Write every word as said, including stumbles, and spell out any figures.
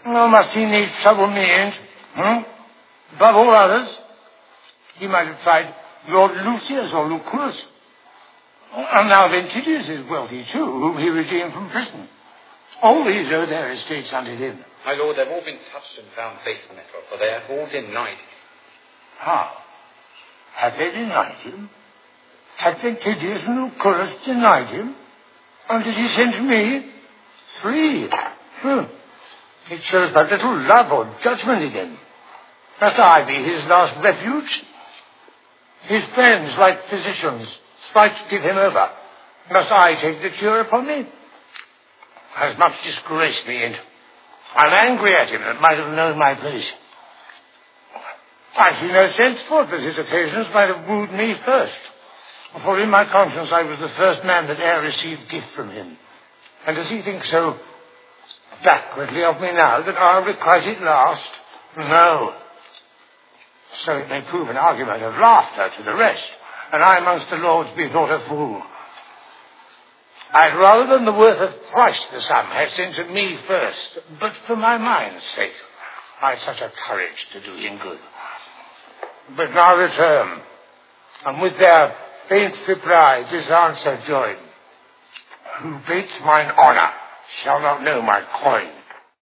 Nor must he need trouble me, ain't? Hmm? Above all others, he might have tried Lord Lucius or Lucullus. And now Ventidius is wealthy too, whom he redeemed from prison. All these owe their estates unto him. My lord, they've all been touched and found base metal, for they have all denied him. How? Have they denied him? Have Ventidius and Lucullus denied him? And did he send to me? Three. Hmm. It shows but little love or judgment in him. Must I be his last refuge? His friends, like physicians, spite give him over. Must I take the cure upon me? Has much disgraced me, and I'm angry at him that might have known my place. I see no sense for it, but his occasions might have wooed me first. For in my conscience I was the first man that e'er received gift from him. And does he think so backwardly of me now that I'll requite it last? No. So it may prove an argument of laughter to the rest, and I amongst the lords be thought a fool. I'd rather than the worth of thrice the sum have sent to me first, but for my mind's sake, I've such a courage to do him good. But now return, and with their faint reply this answer join. Who bates mine honour shall not know my coin.